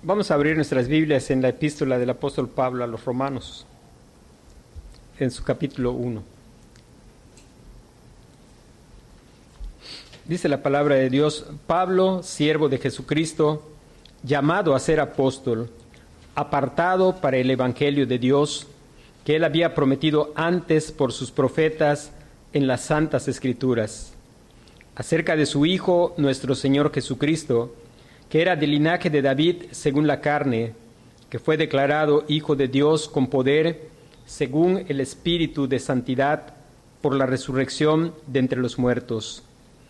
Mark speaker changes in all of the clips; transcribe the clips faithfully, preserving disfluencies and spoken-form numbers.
Speaker 1: Vamos a abrir nuestras Biblias en la epístola del apóstol Pablo a los Romanos, en su capítulo uno. Dice la palabra de Dios: Pablo, siervo de Jesucristo, llamado a ser apóstol, apartado para el evangelio de Dios, que él había prometido antes por sus profetas en las santas escrituras, acerca de su Hijo, nuestro Señor Jesucristo, que era del linaje de David según la carne, que fue declarado Hijo de Dios con poder, según el Espíritu de santidad, por la resurrección de entre los muertos,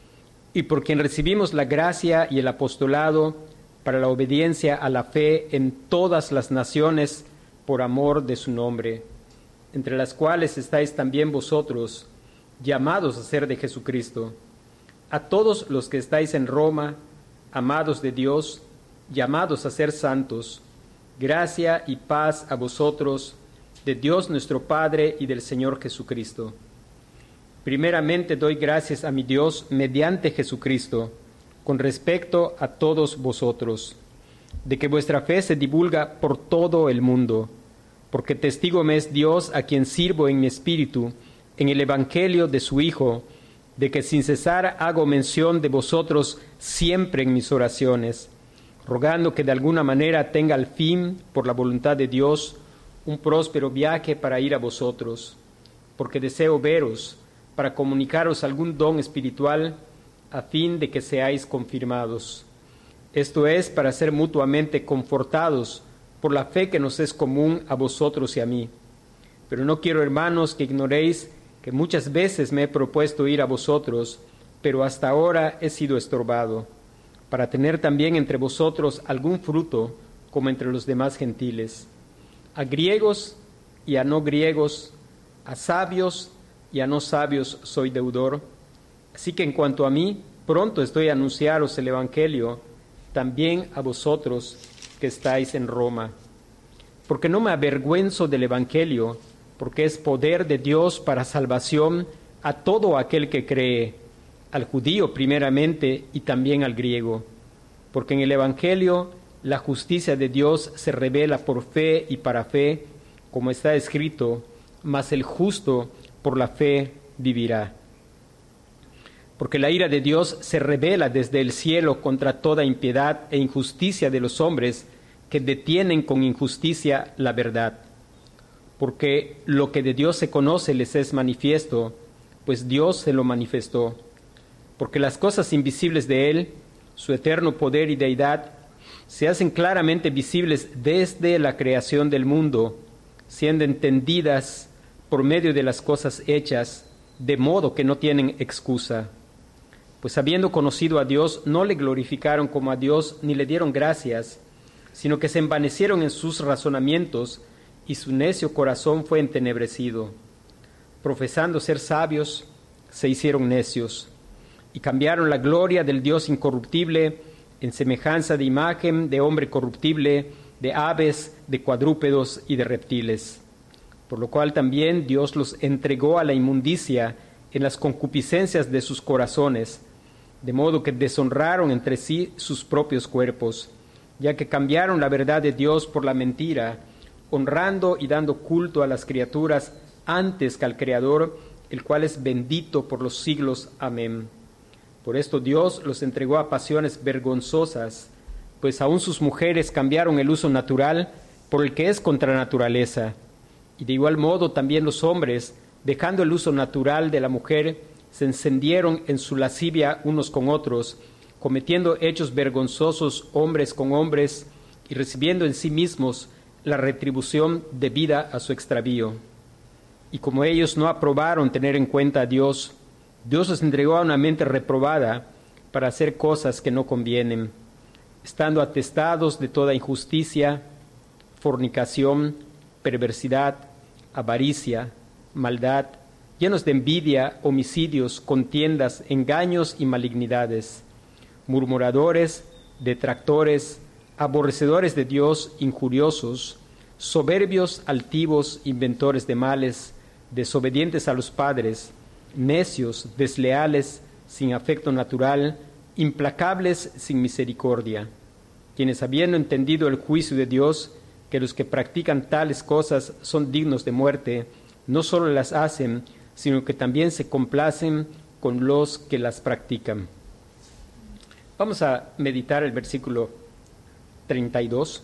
Speaker 1: y por quien recibimos la gracia y el apostolado para la obediencia a la fe en todas las naciones por amor de su nombre, entre las cuales estáis también vosotros, llamados a ser de Jesucristo. A todos los que estáis en Roma, amados de Dios, llamados a ser santos, gracia y paz a vosotros, de Dios nuestro Padre y del Señor Jesucristo. Primeramente doy gracias a mi Dios mediante Jesucristo, con respecto a todos vosotros, de que vuestra fe se divulga por todo el mundo, porque testigo me es Dios, a quien sirvo en mi espíritu, en el evangelio de su Hijo, de que sin cesar hago mención de vosotros siempre en mis oraciones, rogando que de alguna manera tenga al fin, por la voluntad de Dios, un próspero viaje para ir a vosotros, porque deseo veros, para comunicaros algún don espiritual, a fin de que seáis confirmados. Esto es, para ser mutuamente confortados por la fe que nos es común a vosotros y a mí. Pero no quiero, hermanos, que ignoréis que muchas veces me he propuesto ir a vosotros, pero hasta ahora he sido estorbado, para tener también entre vosotros algún fruto, como entre los demás gentiles. A griegos y a no griegos, a sabios y a no sabios soy deudor. Así que en cuanto a mí, pronto estoy a anunciaros el evangelio, también a vosotros que estáis en Roma. Porque no me avergüenzo del evangelio, porque es poder de Dios para salvación a todo aquel que cree, al judío primeramente y también al griego. Porque en el evangelio la justicia de Dios se revela por fe y para fe, como está escrito: mas el justo por la fe vivirá. Porque la ira de Dios se revela desde el cielo contra toda impiedad e injusticia de los hombres que detienen con injusticia la verdad. Porque lo que de Dios se conoce les es manifiesto, pues Dios se lo manifestó. Porque las cosas invisibles de Él, su eterno poder y deidad, se hacen claramente visibles desde la creación del mundo, siendo entendidas por medio de las cosas hechas, de modo que no tienen excusa. Pues habiendo conocido a Dios, no le glorificaron como a Dios, ni le dieron gracias, sino que se envanecieron en sus razonamientos, y su necio corazón fue entenebrecido. Profesando ser sabios, se hicieron necios, y cambiaron la gloria del Dios incorruptible en semejanza de imagen de hombre corruptible, de aves, de cuadrúpedos y de reptiles. Por lo cual también Dios los entregó a la inmundicia en las concupiscencias de sus corazones, de modo que deshonraron entre sí sus propios cuerpos, ya que cambiaron la verdad de Dios por la mentira, honrando y dando culto a las criaturas antes que al Creador, el cual es bendito por los siglos. Amén. Por esto Dios los entregó a pasiones vergonzosas, pues aun sus mujeres cambiaron el uso natural por el que es contra naturaleza. Y de igual modo también los hombres, dejando el uso natural de la mujer, se encendieron en su lascivia unos con otros, cometiendo hechos vergonzosos hombres con hombres, y recibiendo en sí mismos la retribución debida a su extravío. Y como ellos no aprobaron tener en cuenta a Dios, Dios los entregó a una mente reprobada para hacer cosas que no convienen, estando atestados de toda injusticia, fornicación, perversidad, avaricia, maldad, llenos de envidia, homicidios, contiendas, engaños y malignidades, murmuradores, detractores, aborrecedores de Dios, injuriosos, soberbios, altivos, inventores de males, desobedientes a los padres, necios, desleales, sin afecto natural, implacables, sin misericordia. quienes habiendo entendido el juicio de Dios, que los que practican tales cosas son dignos de muerte, no solo las hacen, sino que también se complacen con los que las practican. Vamos a meditar el versículo treinta y dos,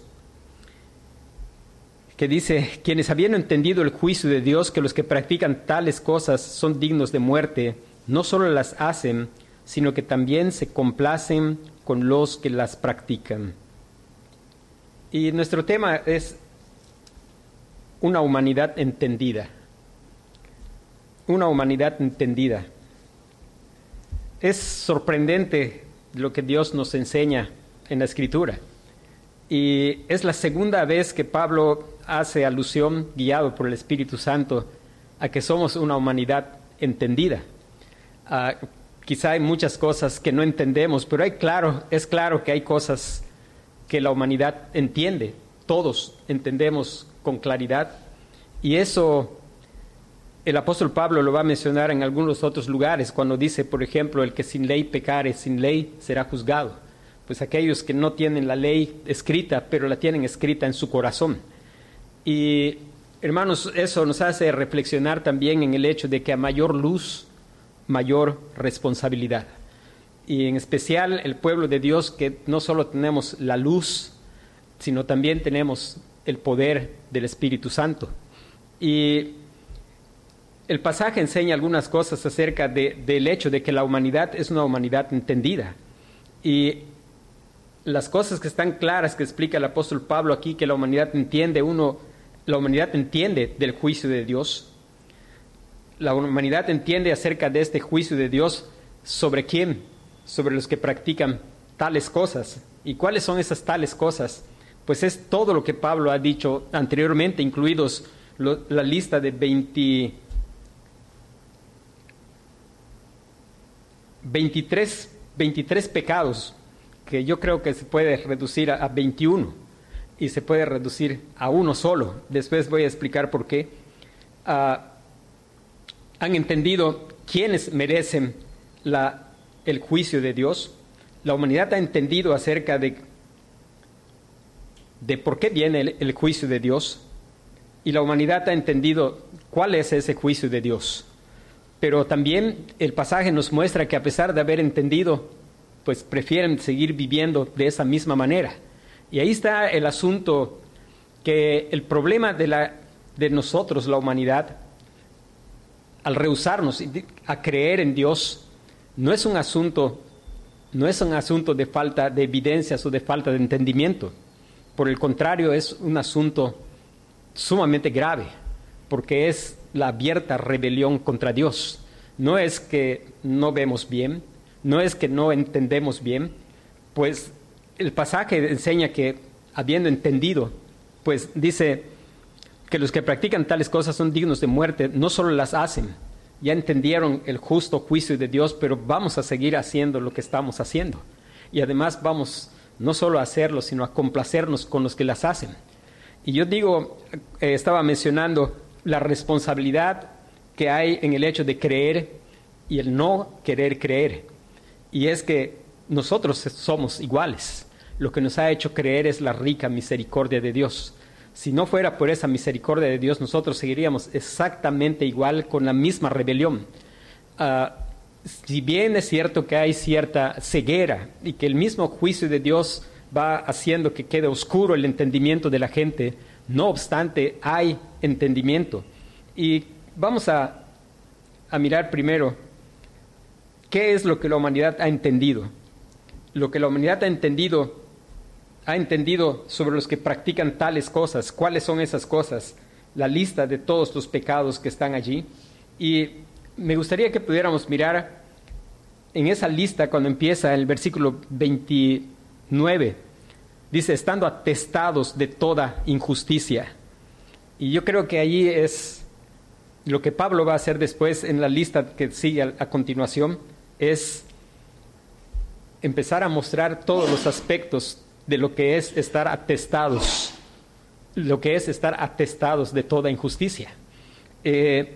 Speaker 1: que dice, quienes habiendo entendido el juicio de Dios, que los que practican tales cosas son dignos de muerte, no solo las hacen, sino que también se complacen con los que las practican. Y nuestro tema es una humanidad entendida. Una humanidad entendida. Es sorprendente lo que Dios nos enseña en la Escritura. Y es la segunda vez que Pablo hace alusión, guiado por el Espíritu Santo, a que somos una humanidad entendida. Uh, quizá hay muchas cosas que no entendemos, pero hay claro, es claro que hay cosas que la humanidad entiende. Todos entendemos con claridad. Y eso el apóstol Pablo lo va a mencionar en algunos otros lugares, cuando dice, por ejemplo, el que sin ley pecare, sin ley será juzgado. Pues aquellos que no tienen la ley escrita, pero la tienen escrita en su corazón. Y, hermanos, eso nos hace reflexionar también en el hecho de que a mayor luz, mayor responsabilidad. Y en especial el pueblo de Dios, que no solo tenemos la luz, sino también tenemos el poder del Espíritu Santo. Y el pasaje enseña algunas cosas acerca de, del hecho de que la humanidad es una humanidad entendida. Y las cosas que están claras que explica el apóstol Pablo aquí, que la humanidad entiende, uno, la humanidad entiende del juicio de Dios. La humanidad entiende acerca de este juicio de Dios. ¿Sobre quién? Sobre los que practican tales cosas. ¿Y cuáles son esas tales cosas? Pues es todo lo que Pablo ha dicho anteriormente, incluidos lo, la lista de veinte, veintitrés, veintitrés pecados, que yo creo que se puede reducir a, a veintiuno y se puede reducir a uno solo. Después voy a explicar por qué. Uh, han entendido quiénes merecen la, el juicio de Dios. La humanidad ha entendido acerca de, de por qué viene el, el juicio de Dios, y la humanidad ha entendido cuál es ese juicio de Dios. Pero también el pasaje nos muestra que a pesar de haber entendido, pues prefieren seguir viviendo de esa misma manera. Y ahí está el asunto, que el problema de, la, de nosotros, la humanidad, al rehusarnos a creer en Dios, no es un asunto, no es un asunto de falta de evidencias o de falta de entendimiento. Por el contrario, es un asunto sumamente grave, porque es la abierta rebelión contra Dios. No es que no vemos bien, no es que no entendemos bien, pues el pasaje enseña que, habiendo entendido, pues dice que los que practican tales cosas son dignos de muerte, no solo las hacen, ya entendieron el justo juicio de Dios, pero vamos a seguir haciendo lo que estamos haciendo. Y además vamos no solo a hacerlo, sino a complacernos con los que las hacen. Y yo digo, eh, estaba mencionando la responsabilidad que hay en el hecho de creer y el no querer creer. Y es que nosotros somos iguales. Lo que nos ha hecho creer es la rica misericordia de Dios. Si no fuera por esa misericordia de Dios, nosotros seguiríamos exactamente igual, con la misma rebelión. Uh, si bien es cierto que hay cierta ceguera y que el mismo juicio de Dios va haciendo que quede oscuro el entendimiento de la gente, no obstante hay entendimiento. Y vamos a, a mirar primero qué es lo que la humanidad ha entendido. Lo que la humanidad ha entendido ha entendido sobre los que practican tales cosas. ¿Cuáles son esas cosas? La lista de todos los pecados que están allí. Y me gustaría que pudiéramos mirar en esa lista cuando empieza el versículo veintinueve. Dice, estando atestados de toda injusticia. Y yo creo que allí es lo que Pablo va a hacer después en la lista que sigue a, a continuación, es empezar a mostrar todos los aspectos de lo que es estar atestados, lo que es estar atestados de toda injusticia. Eh,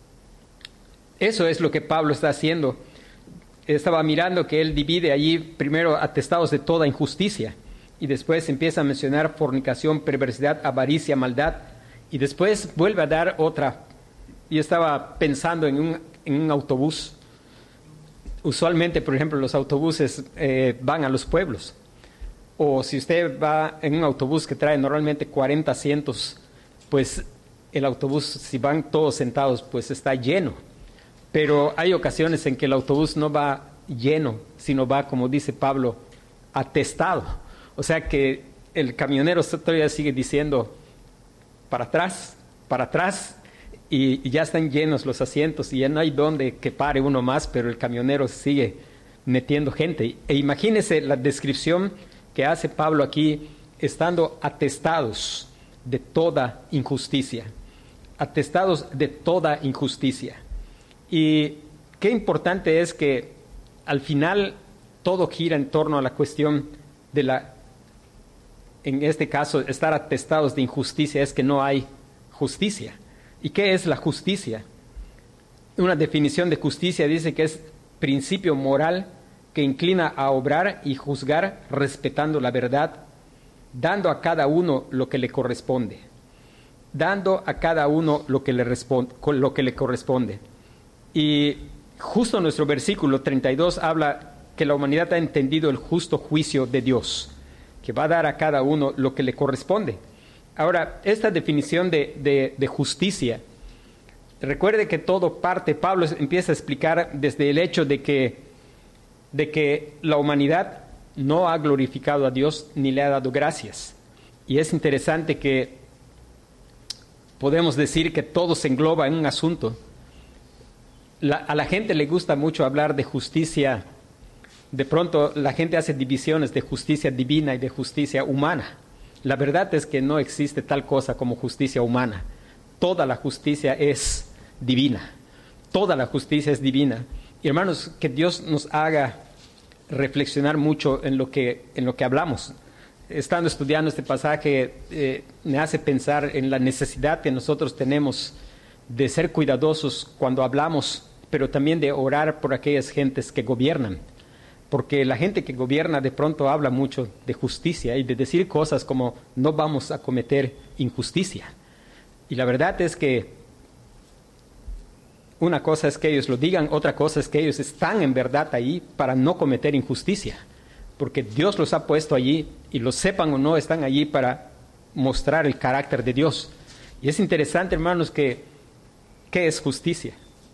Speaker 1: eso es lo que Pablo está haciendo. Estaba mirando que él divide allí primero atestados de toda injusticia. y después empieza a mencionar fornicación, perversidad, avaricia, maldad, y después vuelve a dar otra. Yo estaba pensando en un, en un autobús. Usualmente, por ejemplo, los autobuses eh, van a los pueblos. O si usted va en un autobús que trae normalmente cuarenta asientos, pues el autobús, si van todos sentados, pues está lleno. Pero hay ocasiones en que el autobús no va lleno, sino va, como dice Pablo, atestado. O sea que el camionero todavía sigue diciendo para atrás, para atrás, y, y ya están llenos los asientos y ya no hay donde que pare uno más, pero el camionero sigue metiendo gente. E imagínese la descripción que hace Pablo aquí, estando atestados de toda injusticia, atestados de toda injusticia. Y qué importante es que al final todo gira en torno a la cuestión de la, en este caso, estar atestados de injusticia, es que no hay justicia. ¿Y qué es la justicia? Una definición de justicia dice que es principio moral que inclina a obrar y juzgar respetando la verdad, dando a cada uno lo que le corresponde. Dando a cada uno lo que le, responde, lo que le corresponde. Y justo nuestro versículo treinta y dos habla que la humanidad ha entendido el justo juicio de Dios, que va a dar a cada uno lo que le corresponde. Ahora, esta definición de, de, de justicia, recuerde que todo parte, Pablo empieza a explicar desde el hecho de que, de que la humanidad no ha glorificado a Dios ni le ha dado gracias. Y es interesante que podemos decir que todo se engloba en un asunto. La, a la gente le gusta mucho hablar de justicia. De pronto la gente hace divisiones de justicia divina y de justicia humana. La verdad es que no existe tal cosa como justicia humana. Toda la justicia es divina. Toda la justicia es divina. Y hermanos, que Dios nos haga reflexionar mucho en lo que, en lo que hablamos. Estando estudiando este pasaje, eh, me hace pensar en la necesidad que nosotros tenemos de ser cuidadosos cuando hablamos, pero también de orar por aquellas gentes que gobiernan. Porque la gente que gobierna de pronto habla mucho de justicia y de decir cosas como no vamos a cometer injusticia. Y la verdad es que una cosa es que ellos lo digan, otra cosa es que ellos están en verdad ahí para no cometer injusticia. Porque Dios los ha puesto allí y lo sepan o no, están allí para mostrar el carácter de Dios. Y es interesante, hermanos, que ¿qué es justicia?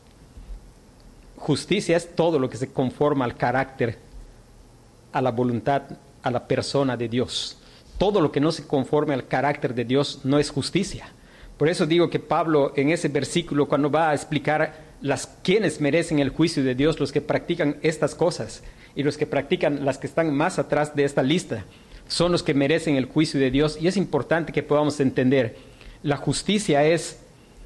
Speaker 1: Justicia es todo lo que se conforma al carácter, a la voluntad, a la persona de Dios. Todo lo que no se conforme al carácter de Dios no es justicia. Por eso digo que Pablo en ese versículo, cuando va a explicar las quienes merecen el juicio de Dios, los que practican estas cosas y los que practican las que están más atrás de esta lista, son los que merecen el juicio de Dios. Y es importante que podamos entender, la justicia es,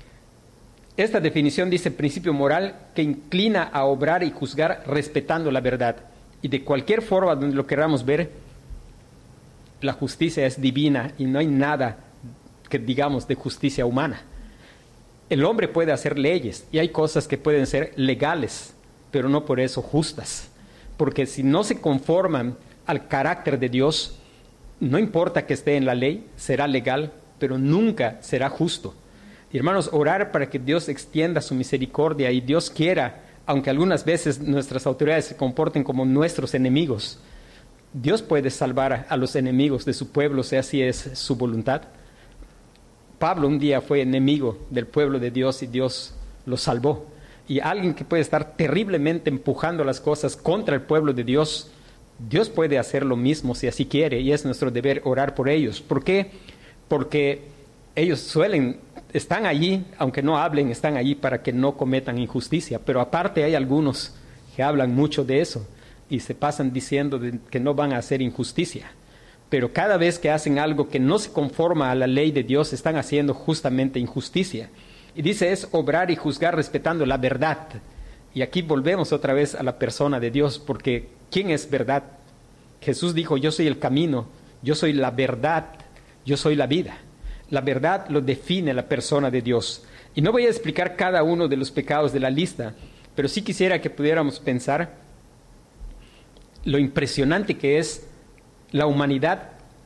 Speaker 1: esta definición dice principio moral que inclina a obrar y juzgar respetando la verdad. Y de cualquier forma donde lo queramos ver, la justicia es divina y no hay nada que digamos de justicia humana. El hombre puede hacer leyes y hay cosas que pueden ser legales, pero no por eso justas. Porque si no se conforman al carácter de Dios, no importa que esté en la ley, será legal, pero nunca será justo. Y hermanos, orar para que Dios extienda su misericordia y Dios quiera, aunque algunas veces nuestras autoridades se comporten como nuestros enemigos, Dios puede salvar a los enemigos de su pueblo, si así es su voluntad. Pablo un día fue enemigo del pueblo de Dios y Dios lo salvó. Y alguien que puede estar terriblemente empujando las cosas contra el pueblo de Dios, Dios puede hacer lo mismo si así quiere, y es nuestro deber orar por ellos. ¿Por qué? Porque ellos suelen, están allí, aunque no hablen, están allí para que no cometan injusticia. Pero aparte hay algunos que hablan mucho de eso y se pasan diciendo de que no van a hacer injusticia. Pero cada vez que hacen algo que no se conforma a la ley de Dios, están haciendo justamente injusticia. Y dice, es obrar y juzgar respetando la verdad. Y aquí volvemos otra vez a la persona de Dios, porque ¿quién es verdad? Jesús dijo, yo soy el camino, yo soy la verdad, yo soy la vida. La verdad lo define la persona de Dios. Y no voy a explicar cada uno de los pecados de la lista, pero sí quisiera que pudiéramos pensar lo impresionante que es la humanidad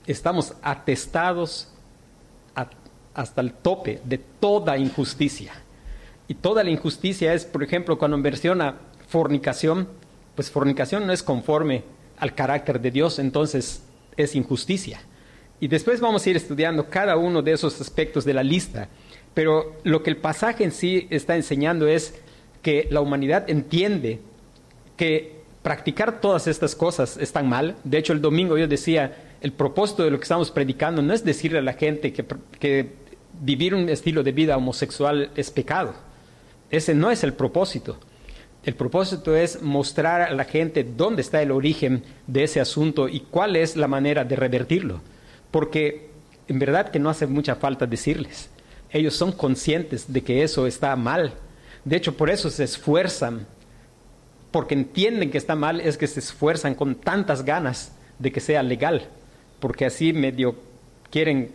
Speaker 1: estamos atestados a, hasta el tope de toda injusticia. Y toda la injusticia es, por ejemplo, cuando menciona fornicación, pues fornicación no es conforme al carácter de Dios, entonces es injusticia. Y después vamos a ir estudiando cada uno de esos aspectos de la lista. Pero lo que el pasaje en sí está enseñando es que la humanidad entiende que practicar todas estas cosas están mal. De hecho, el domingo yo decía, el propósito de lo que estamos predicando no es decirle a la gente que, que vivir un estilo de vida homosexual es pecado. Ese no es el propósito. El propósito es mostrar a la gente dónde está el origen de ese asunto y cuál es la manera de revertirlo. Porque en verdad que no hace mucha falta decirles. Ellos son conscientes de que eso está mal. De hecho, por eso se esfuerzan. Porque entienden que está mal, es que se esfuerzan con tantas ganas de que sea legal. Porque así medio quieren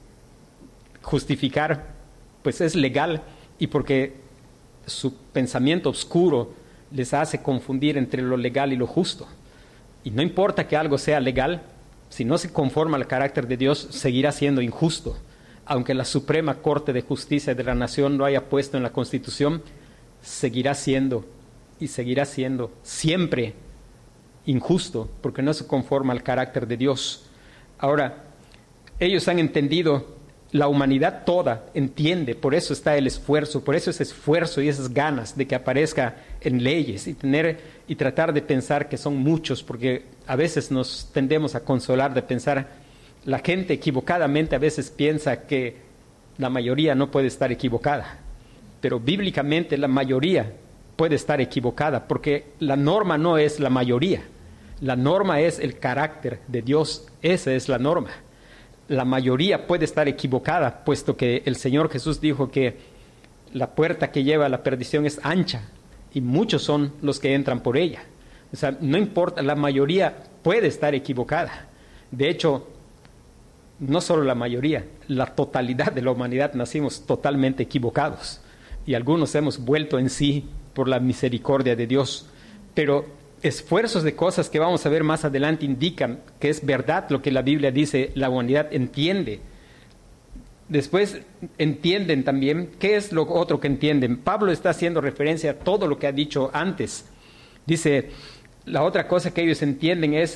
Speaker 1: justificar, pues es legal. Y porque su pensamiento oscuro les hace confundir entre lo legal y lo justo. Y no importa que algo sea legal, si no se conforma al carácter de Dios, seguirá siendo injusto. Aunque la Suprema Corte de Justicia de la Nación lo haya puesto en la Constitución, seguirá siendo y seguirá siendo siempre injusto, porque no se conforma al carácter de Dios. Ahora, ellos han entendido, la humanidad toda entiende, por eso está el esfuerzo, por eso ese esfuerzo y esas ganas de que aparezca en leyes y tener y tratar de pensar que son muchos, porque a veces nos tendemos a consolar de pensar, la gente equivocadamente a veces piensa que la mayoría no puede estar equivocada, pero bíblicamente la mayoría puede estar equivocada, porque la norma no es la mayoría, la norma es el carácter de Dios, esa es la norma. La mayoría puede estar equivocada, puesto que el Señor Jesús dijo que la puerta que lleva a la perdición es ancha y muchos son los que entran por ella. O sea, no importa, la mayoría puede estar equivocada. De hecho, no solo la mayoría, la totalidad de la humanidad nacimos totalmente equivocados y algunos hemos vuelto en sí por la misericordia de Dios. Pero esfuerzos de cosas que vamos a ver más adelante indican que es verdad lo que la Biblia dice, la humanidad entiende. Después entienden también, ¿qué es lo otro que entienden? Pablo está haciendo referencia a todo lo que ha dicho antes. Dice, la otra cosa que ellos entienden es,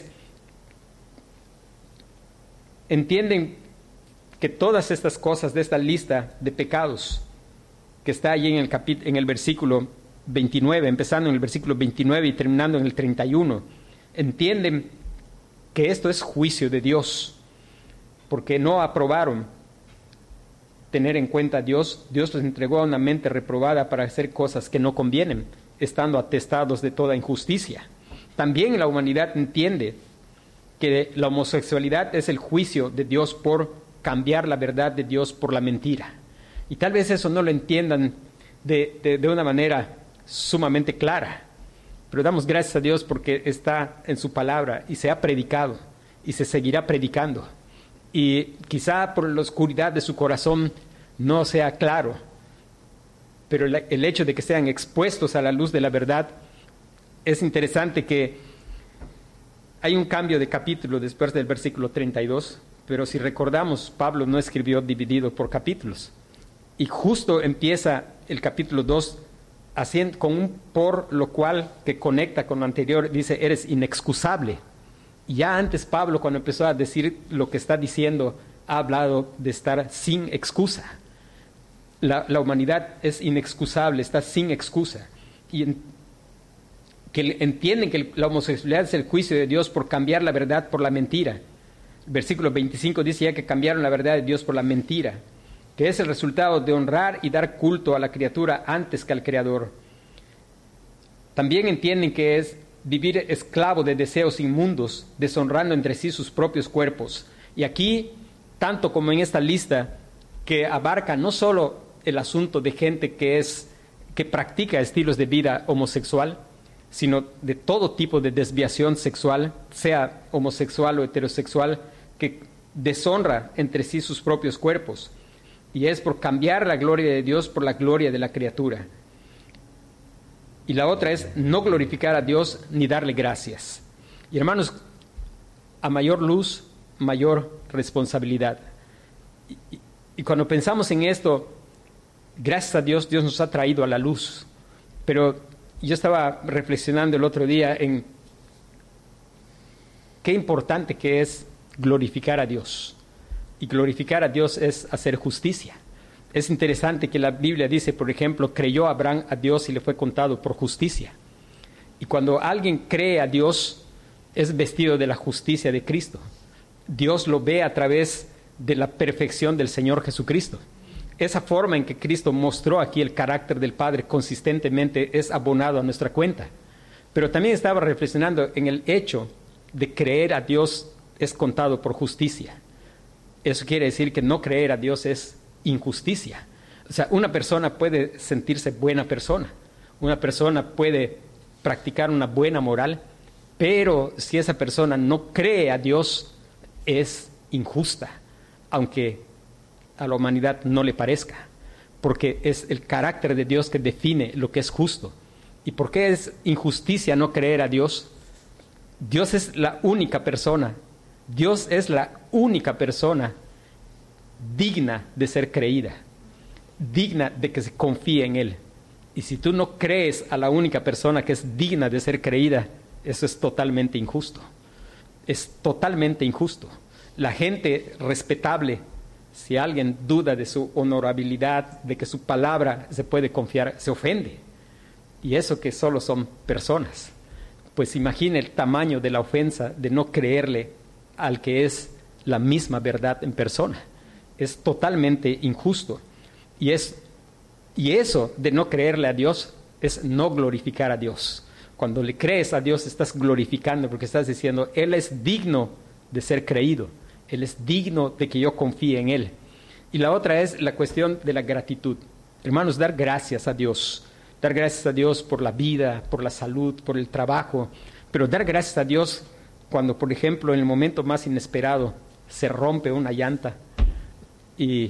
Speaker 1: entienden que todas estas cosas de esta lista de pecados que está allí en el, capit- en el versículo veintinueve, empezando en el versículo veintinueve y terminando en el treinta y uno, entienden que esto es juicio de Dios, porque no aprobaron tener en cuenta a Dios. Dios les entregó a una mente reprobada para hacer cosas que no convienen, estando atestados de toda injusticia. También la humanidad entiende que la homosexualidad es el juicio de Dios por cambiar la verdad de Dios por la mentira. Y tal vez eso no lo entiendan de, de, de una manera sumamente clara, pero damos gracias a Dios porque está en su palabra y se ha predicado y se seguirá predicando. Y quizá por la oscuridad de su corazón no sea claro, pero el, el hecho de que sean expuestos a la luz de la verdad, es interesante que hay un cambio de capítulo después del versículo treinta y dos, pero si recordamos, Pablo no escribió dividido por capítulos. Y justo empieza el capítulo dos haciendo, con un por lo cual que conecta con lo anterior, dice, eres inexcusable. Y ya antes Pablo, cuando empezó a decir lo que está diciendo, ha hablado de estar sin excusa. La, la humanidad es inexcusable, está sin excusa. Y en, que entienden que la homosexualidad es el juicio de Dios por cambiar la verdad por la mentira. El versículo veinticinco dice ya que cambiaron la verdad de Dios por la mentira, que es el resultado de honrar y dar culto a la criatura antes que al Creador. También entienden que es vivir esclavo de deseos inmundos, deshonrando entre sí sus propios cuerpos. Y aquí, tanto como en esta lista, que abarca no solo el asunto de gente que, es, que practica estilos de vida homosexual, sino de todo tipo de desviación sexual, sea homosexual o heterosexual, que deshonra entre sí sus propios cuerpos. Y es por cambiar la gloria de Dios por la gloria de la criatura. Y la otra es no glorificar a Dios ni darle gracias. Y hermanos, a mayor luz mayor responsabilidad. Y, y, y cuando pensamos en esto, gracias a Dios, Dios nos ha traído a la luz. Pero yo estaba reflexionando el otro día en qué importante que es glorificar a Dios. Y glorificar a Dios es hacer justicia. Es interesante que la Biblia dice, por ejemplo, creyó Abraham a Dios y le fue contado por justicia. Y cuando alguien cree a Dios, es vestido de la justicia de Cristo. Dios lo ve a través de la perfección del Señor Jesucristo. Esa forma en que Cristo mostró aquí el carácter del Padre consistentemente es abonado a nuestra cuenta. Pero también estaba reflexionando en el hecho de creer a Dios es contado por justicia. Eso quiere decir que no creer a Dios es injusticia. O sea, una persona puede sentirse buena persona, una persona puede practicar una buena moral, pero si esa persona no cree a Dios, es injusta, aunque a la humanidad no le parezca, porque es el carácter de Dios que define lo que es justo. ¿Y por qué es injusticia no creer a Dios? Dios es la única persona, Dios es la única persona digna de ser creída, digna de que se confíe en Él. Y si tú no crees a la única persona que es digna de ser creída, eso es totalmente injusto. Es totalmente injusto. La gente respetable, si alguien duda de su honorabilidad, de que su palabra se puede confiar, se ofende. Y eso que solo son personas. Pues imagine el tamaño de la ofensa de no creerle al que es la misma verdad en persona. Es totalmente injusto. Y, es, y eso de no creerle a Dios es no glorificar a Dios. Cuando le crees a Dios estás glorificando porque estás diciendo, Él es digno de ser creído. Él es digno de que yo confíe en Él. Y la otra es la cuestión de la gratitud. Hermanos, dar gracias a Dios. Dar gracias a Dios por la vida, por la salud, por el trabajo. Pero dar gracias a Dios cuando, por ejemplo, en el momento más inesperado se rompe una llanta y,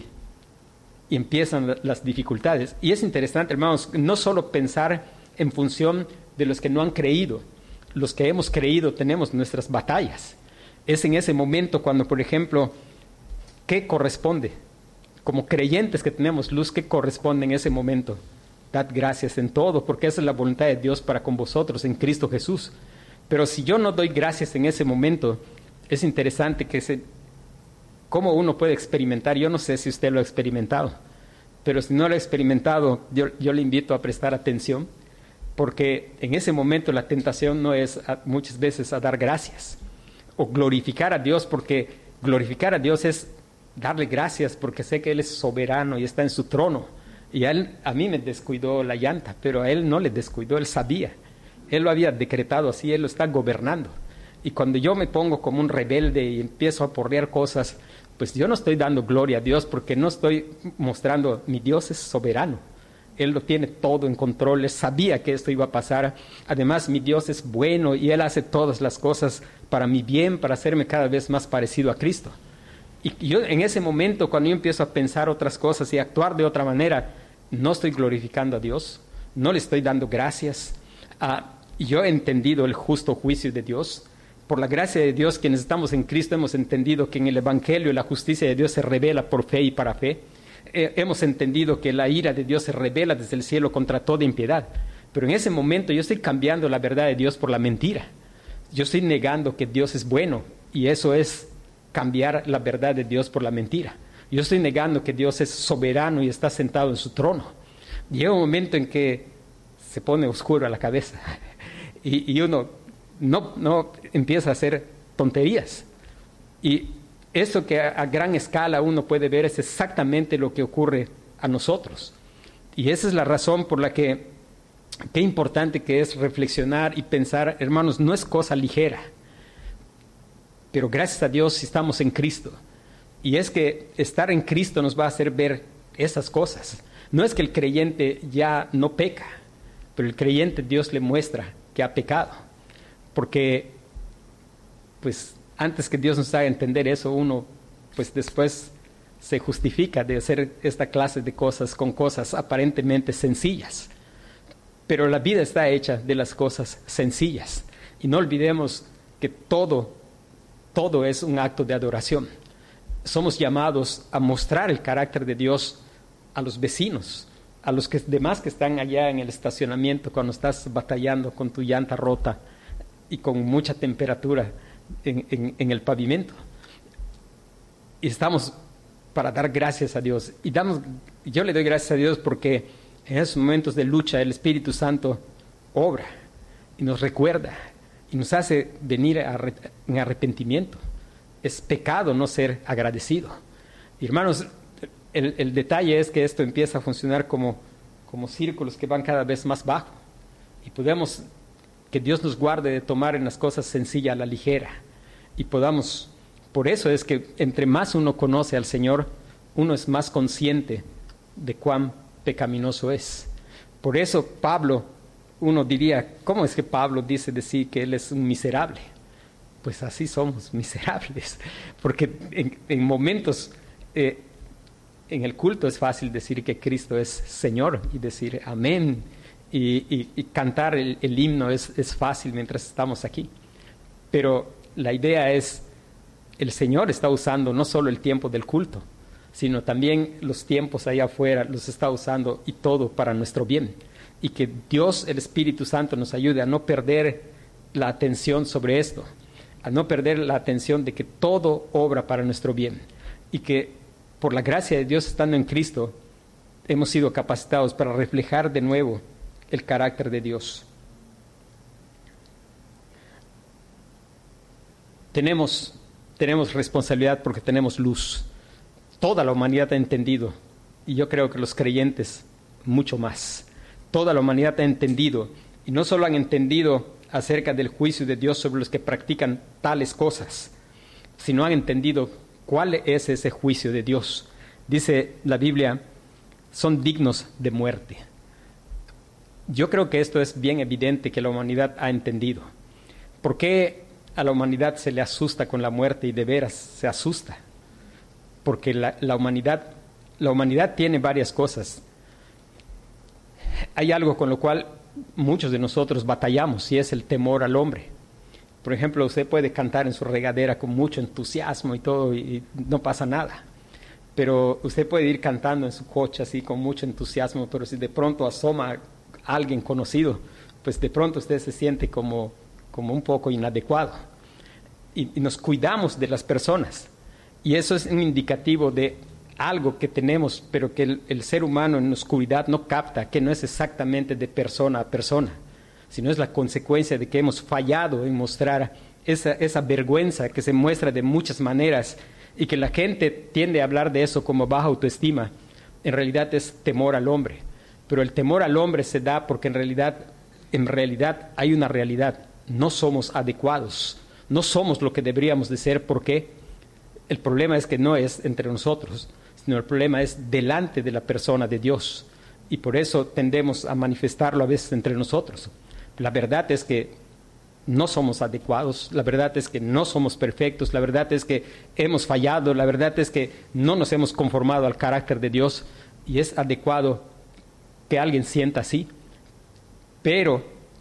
Speaker 1: y empiezan las dificultades. Y es interesante, hermanos, no solo pensar en función de los que no han creído. Los que hemos creído tenemos nuestras batallas. Es en ese momento cuando, por ejemplo, ¿qué corresponde? Como creyentes que tenemos luz, ¿qué corresponde en ese momento? Dad gracias en todo, porque esa es la voluntad de Dios para con vosotros en Cristo Jesús. Pero si yo no doy gracias en ese momento, es interesante que se, cómo uno puede experimentar. Yo no sé si usted lo ha experimentado, pero si no lo ha experimentado, yo, yo le invito a prestar atención, porque en ese momento la tentación no es a, muchas veces a dar gracias o glorificar a Dios, porque glorificar a Dios es darle gracias porque sé que Él es soberano y está en su trono. Y a, él, a mí me descuidó la llanta, pero a Él no le descuidó, Él sabía. Él lo había decretado así, Él lo está gobernando. Y cuando yo me pongo como un rebelde y empiezo a porrear cosas, pues yo no estoy dando gloria a Dios porque no estoy mostrando, mi Dios es soberano. Él lo tiene todo en control, Él sabía que esto iba a pasar. Además, mi Dios es bueno y Él hace todas las cosas para mi bien, para hacerme cada vez más parecido a Cristo. Y yo en ese momento, cuando yo empiezo a pensar otras cosas y actuar de otra manera, no estoy glorificando a Dios, no le estoy dando gracias. Ah, yo he entendido el justo juicio de Dios. Por la gracia de Dios, quienes estamos en Cristo, hemos entendido que en el Evangelio la justicia de Dios se revela por fe y para fe. Eh, hemos entendido que la ira de Dios se revela desde el cielo contra toda impiedad. Pero en ese momento yo estoy cambiando la verdad de Dios por la mentira. Yo estoy negando que Dios es bueno, y eso es cambiar la verdad de Dios por la mentira. Yo estoy negando que Dios es soberano y está sentado en su trono. Llega un momento en que se pone oscuro a la cabeza y, y uno no, no empieza a hacer tonterías. Y eso que a, a gran escala uno puede ver es exactamente lo que ocurre a nosotros. Y esa es la razón por la que qué importante que es reflexionar y pensar, hermanos, no es cosa ligera. Pero gracias a Dios estamos en Cristo. Y es que estar en Cristo nos va a hacer ver esas cosas. No es que el creyente ya no peca, pero el creyente Dios le muestra que ha pecado. Porque, pues, antes que Dios nos haga entender eso, uno, pues después se justifica de hacer esta clase de cosas con cosas aparentemente sencillas. Pero la vida está hecha de las cosas sencillas. Y no olvidemos que todo todo es un acto de adoración. Somos llamados a mostrar el carácter de Dios a los vecinos, a los que, demás que están allá en el estacionamiento cuando estás batallando con tu llanta rota y con mucha temperatura en, en, en el pavimento. Y estamos para dar gracias a Dios. Y damos, yo le doy gracias a Dios porque en esos momentos de lucha el Espíritu Santo obra y nos recuerda y nos hace venir a, en arrepentimiento. Es pecado no ser agradecido. Y hermanos, el, el detalle es que esto empieza a funcionar como, como círculos que van cada vez más bajo. Y podemos, que Dios nos guarde de tomar en las cosas sencillas a la ligera. Y podamos, por eso es que entre más uno conoce al Señor, uno es más consciente de cuán pecaminoso es. Por eso Pablo, uno diría, ¿cómo es que Pablo dice decir que él es un miserable? Pues así somos, miserables, porque en, en momentos, eh, en el culto es fácil decir que Cristo es Señor y decir amén, y, y, y cantar el, el himno es, es fácil mientras estamos aquí, pero la idea es, el Señor está usando no solo el tiempo del culto, sino también los tiempos allá afuera los está usando y todo para nuestro bien, y que Dios, el Espíritu Santo, nos ayude a no perder la atención sobre esto, a no perder la atención de que todo obra para nuestro bien y que por la gracia de Dios estando en Cristo hemos sido capacitados para reflejar de nuevo el carácter de Dios. Tenemos, tenemos responsabilidad porque tenemos luz. Toda la humanidad ha entendido, y yo creo que los creyentes mucho más. Toda la humanidad ha entendido, y no solo han entendido acerca del juicio de Dios sobre los que practican tales cosas, sino han entendido cuál es ese juicio de Dios. Dice la Biblia, son dignos de muerte. Yo creo que esto es bien evidente que la humanidad ha entendido. ¿Por qué a la humanidad se le asusta con la muerte y de veras se asusta? Porque la, la humanidad, la humanidad tiene varias cosas. Hay algo con lo cual muchos de nosotros batallamos y es el temor al hombre. Por ejemplo, usted puede cantar en su regadera con mucho entusiasmo y todo y no pasa nada. Pero usted puede ir cantando en su coche así con mucho entusiasmo, pero si de pronto asoma a alguien conocido, pues de pronto usted se siente como, como un poco inadecuado. Y, y nos cuidamos de las personas. Y eso es un indicativo de algo que tenemos, pero que el, el ser humano en oscuridad no capta, que no es exactamente de persona a persona, sino es la consecuencia de que hemos fallado en mostrar esa, esa vergüenza que se muestra de muchas maneras y que la gente tiende a hablar de eso como baja autoestima. En realidad es temor al hombre, pero el temor al hombre se da porque en realidad, en realidad hay una realidad. No somos adecuados, no somos lo que deberíamos de ser. ¿Por qué? El problema es que no es entre nosotros, sino el problema es delante de la persona de Dios. Y por eso tendemos a manifestarlo a veces entre nosotros. La verdad es que no somos adecuados, la verdad es que no somos perfectos, la verdad es que hemos fallado, la verdad es que no nos hemos conformado al carácter de Dios. Y es adecuado que alguien sienta así. Pero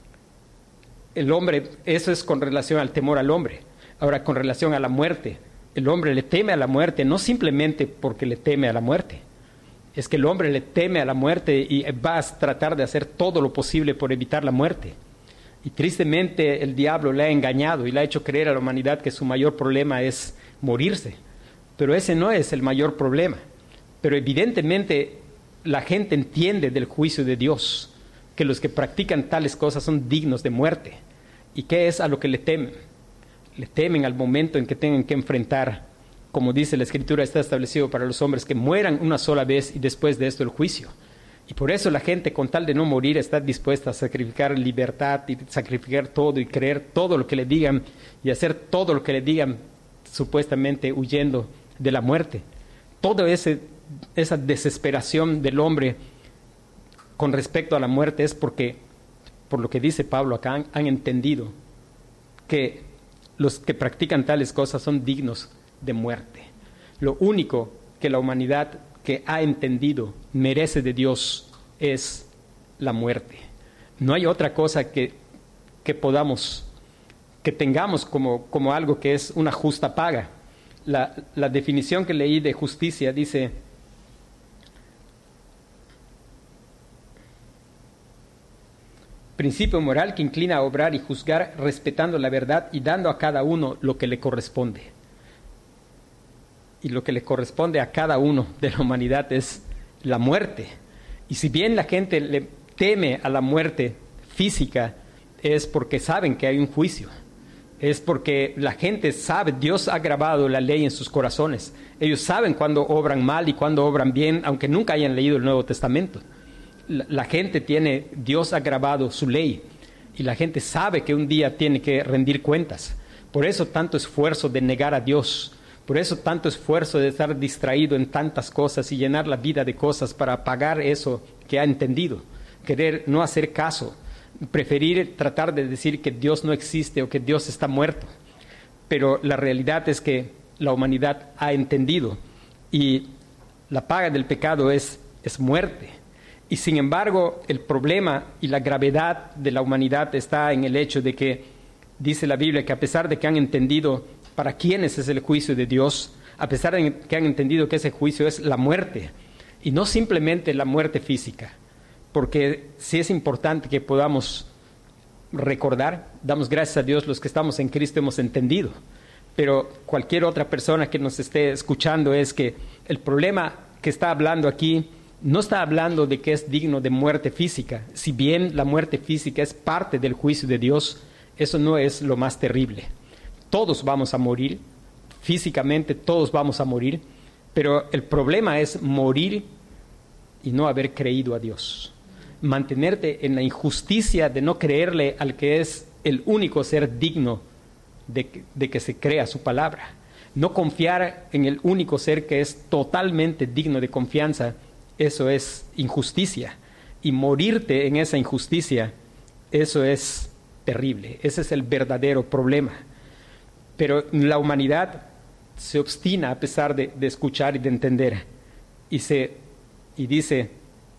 Speaker 1: el hombre, eso es con relación al temor al hombre. Ahora, con relación a la muerte, el hombre le teme a la muerte, no simplemente porque le teme a la muerte. Es que el hombre le teme a la muerte y va a tratar de hacer todo lo posible por evitar la muerte. Y tristemente el diablo le ha engañado y le ha hecho creer a la humanidad que su mayor problema es morirse. Pero ese no es el mayor problema. Pero evidentemente la gente entiende del juicio de Dios, que los que practican tales cosas son dignos de muerte. ¿Y qué es a lo que le temen? Le temen al momento en que tengan que enfrentar, como dice la Escritura, está establecido para los hombres que mueran una sola vez y después de esto el juicio. Y por eso la gente, con tal de no morir, está dispuesta a sacrificar libertad y sacrificar todo y creer todo lo que le digan y hacer todo lo que le digan, supuestamente huyendo de la muerte. Toda ese, esa desesperación del hombre con respecto a la muerte es porque, por lo que dice Pablo acá, han, han entendido que los que practican tales cosas son dignos de muerte. Lo único que la humanidad que ha entendido merece de Dios es la muerte. No hay otra cosa que, que podamos que tengamos como, como algo que es una justa paga. La, la definición que leí de justicia dice: principio moral que inclina a obrar y juzgar respetando la verdad y dando a cada uno lo que le corresponde. Y lo que le corresponde a cada uno de la humanidad es la muerte. Y si bien la gente le teme a la muerte física, es porque saben que hay un juicio. Es porque la gente sabe, Dios ha grabado la ley en sus corazones. Ellos saben cuándo obran mal y cuándo obran bien, aunque nunca hayan leído el Nuevo Testamento. La, la gente tiene, Dios ha grabado su ley y la gente sabe que un día tiene que rendir cuentas. Por eso tanto esfuerzo de negar a Dios, por eso tanto esfuerzo de estar distraído en tantas cosas y llenar la vida de cosas para apagar eso que ha entendido, querer no hacer caso, preferir tratar de decir que Dios no existe o que Dios está muerto. Pero la realidad es que la humanidad ha entendido y la paga del pecado es, es muerte. Y sin embargo, el problema y la gravedad de la humanidad está en el hecho de que dice la Biblia que a pesar de que han entendido para quiénes es el juicio de Dios, a pesar de que han entendido que ese juicio es la muerte, y no simplemente la muerte física, porque sí es importante que podamos recordar, damos gracias a Dios, los que estamos en Cristo hemos entendido, pero cualquier otra persona que nos esté escuchando es que el problema que está hablando aquí no está hablando de que es digno de muerte física. Si bien la muerte física es parte del juicio de Dios, eso no es lo más terrible. Todos vamos a morir, físicamente todos vamos a morir, pero el problema es morir y no haber creído a Dios. Mantenerte en la injusticia de no creerle al que es el único ser digno de que, de que se crea su palabra. No confiar en el único ser que es totalmente digno de confianza, eso es injusticia. Y morirte en esa injusticia, eso es terrible. Ese es el verdadero problema. Pero la humanidad se obstina a pesar de, de escuchar y de entender. Y, se, y dice,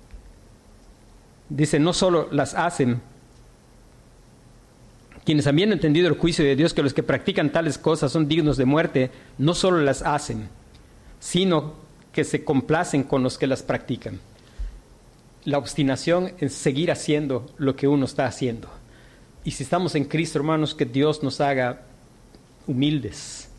Speaker 1: dice, no solo las hacen quienes habían entendido el juicio de Dios, que los que practican tales cosas son dignos de muerte, no solo las hacen, sino que se complacen con los que las practican. La obstinación es seguir haciendo lo que uno está haciendo. Y si estamos en Cristo, hermanos, que Dios nos haga humildes.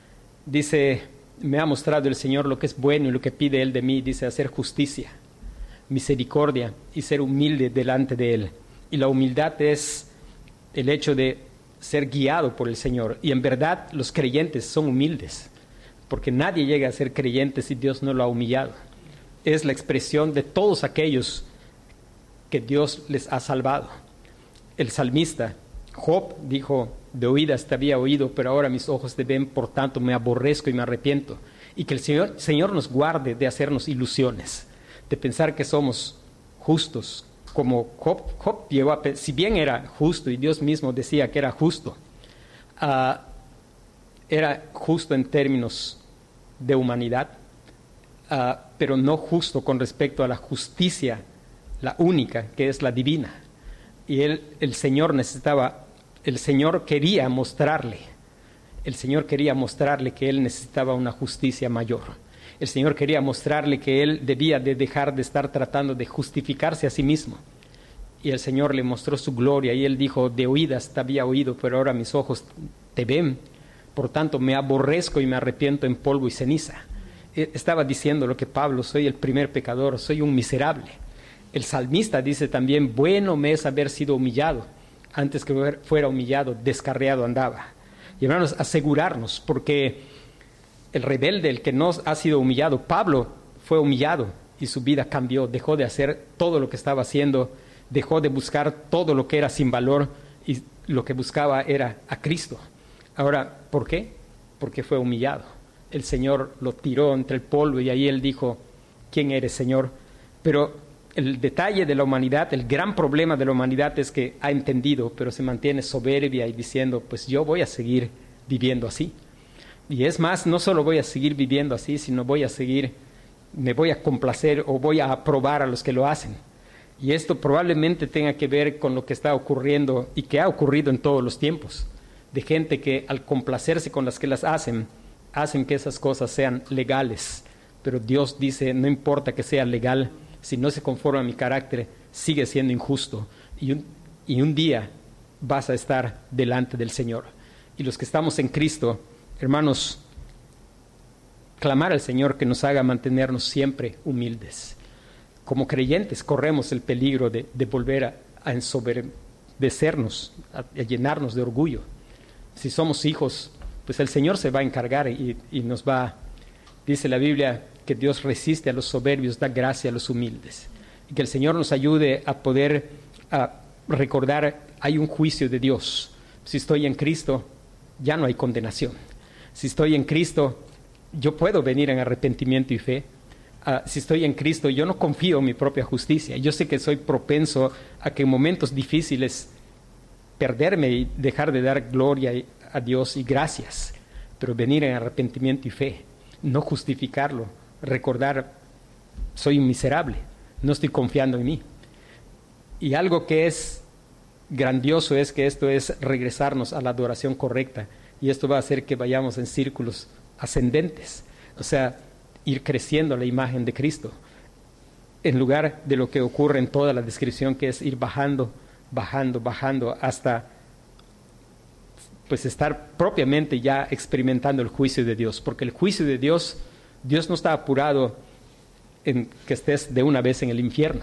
Speaker 1: Dice, me ha mostrado el Señor lo que es bueno y lo que pide Él de mí, dice, hacer justicia, misericordia y ser humilde delante de Él. Y la humildad es el hecho de ser guiado por el Señor. Y en verdad los creyentes son humildes, porque nadie llega a ser creyente si Dios no lo ha humillado. Es la expresión de todos aquellos que Dios les ha salvado. El salmista Job dijo, de oídas te había oído, pero ahora mis ojos te ven, por tanto me aborrezco y me arrepiento. Y que el Señor, Señor nos guarde de hacernos ilusiones, de pensar que somos justos, como Job, Job llegó a, si bien era justo y Dios mismo decía que era justo, uh, era justo en términos de humanidad, uh, pero no justo con respecto a la justicia, la única, que es la divina. Y él, el Señor necesitaba, el Señor quería mostrarle, el Señor quería mostrarle que él necesitaba una justicia mayor. El Señor quería mostrarle que él debía de dejar de estar tratando de justificarse a sí mismo. Y el Señor le mostró su gloria y él dijo, de oídas te había oído, pero ahora mis ojos te ven. Por tanto, me aborrezco y me arrepiento en polvo y ceniza. Estaba diciendo lo que Pablo, soy el primer pecador, soy un miserable. El salmista dice también, bueno me es haber sido humillado. Antes que fuera humillado, descarriado andaba. Y hermanos, asegurarnos, porque el rebelde, el que no ha sido humillado, Pablo fue humillado y su vida cambió, dejó de hacer todo lo que estaba haciendo, dejó de buscar todo lo que era sin valor y lo que buscaba era a Cristo. Ahora, ¿por qué? Porque fue humillado. El Señor lo tiró entre el polvo y ahí él dijo, ¿quién eres, Señor? Pero el detalle de la humanidad, el gran problema de la humanidad es que ha entendido, pero se mantiene soberbia y diciendo, pues yo voy a seguir viviendo así. Y es más, no solo voy a seguir viviendo así, sino voy a seguir, me voy a complacer o voy a aprobar a los que lo hacen. Y esto probablemente tenga que ver con lo que está ocurriendo y que ha ocurrido en todos los tiempos. de gente que al complacerse con las que las hacen, hacen que esas cosas sean legales. Pero Dios dice, no importa que sea legal, si no se conforma a mi carácter, sigue siendo injusto. Y un, y un día vas a estar delante del Señor. Y los que estamos en Cristo, hermanos, clamar al Señor que nos haga mantenernos siempre humildes. Como creyentes corremos el peligro de, de volver a, a ensoberbecernos, a, a llenarnos de orgullo. Si somos hijos, pues el Señor se va a encargar y, y nos va, dice la Biblia, que Dios resiste a los soberbios, da gracia a los humildes. Y que el Señor nos ayude a poder a recordar, hay un juicio de Dios. Si estoy en Cristo, ya no hay condenación. Si estoy en Cristo, yo puedo venir en arrepentimiento y fe. Uh, si estoy en Cristo, yo no confío en mi propia justicia. Yo sé que soy propenso a que en momentos difíciles perderme y dejar de dar gloria a Dios y gracias, pero venir en arrepentimiento y fe, no justificarlo, recordar, soy miserable, no estoy confiando en mí. Y algo que es grandioso es que esto es regresarnos a la adoración correcta, y esto va a hacer que vayamos en círculos ascendentes, o sea, ir creciendo a la imagen de Cristo, en lugar de lo que ocurre en toda la descripción, que es ir bajando, bajando, bajando, hasta pues estar propiamente ya experimentando el juicio de Dios, porque el juicio de Dios, Dios no está apurado en que estés de una vez en el infierno.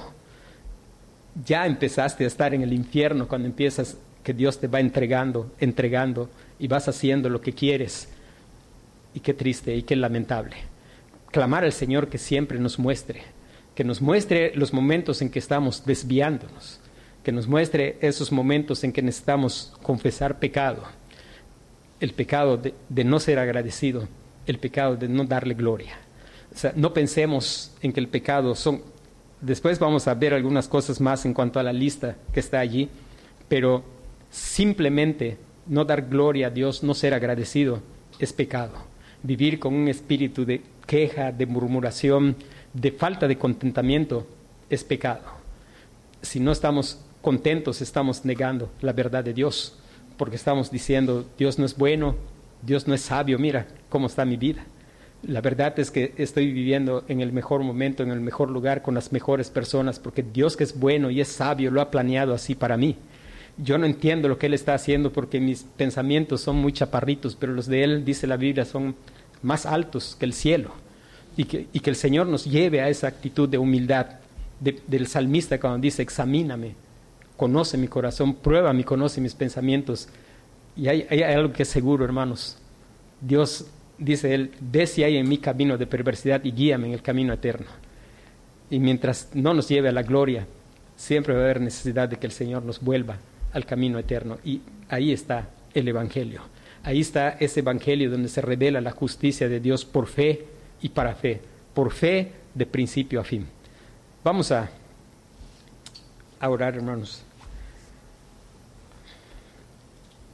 Speaker 1: Ya empezaste a estar en el infierno cuando empiezas, que Dios te va entregando, entregando, y vas haciendo lo que quieres. Y qué triste y qué lamentable. Clamar al Señor que siempre nos muestre, que nos muestre los momentos en que estamos desviándonos, que nos muestre esos momentos en que necesitamos confesar pecado, el pecado de, de no ser agradecido, el pecado de no darle gloria. O sea, no pensemos en que el pecado son... Después vamos a ver algunas cosas más en cuanto a la lista que está allí, pero simplemente no dar gloria a Dios, no ser agradecido, es pecado. Vivir con un espíritu de queja, de murmuración, de falta de contentamiento, es pecado. Si no estamos contentos, estamos negando la verdad de Dios, porque estamos diciendo, Dios no es bueno, Dios no es sabio, mira cómo está mi vida. La verdad es que estoy viviendo en el mejor momento, en el mejor lugar, con las mejores personas, porque Dios, que es bueno y es sabio, lo ha planeado así para mí. Yo no entiendo lo que Él está haciendo porque mis pensamientos son muy chaparritos, pero los de Él, dice la Biblia, son más altos que el cielo. Y que, y que el Señor nos lleve a esa actitud de humildad de, del salmista cuando dice, examíname, conoce mi corazón, pruébame, conoce mis pensamientos. Y hay, hay algo que es seguro, hermanos. Dios, dice Él, ve si hay en mi camino de perversidad y guíame en el camino eterno. Y mientras no nos lleve a la gloria, siempre va a haber necesidad de que el Señor nos vuelva al camino eterno. Y ahí está el Evangelio. Ahí está ese Evangelio donde se revela la justicia de Dios por fe y para fe. Por fe de principio a fin. Vamos a, a orar, hermanos.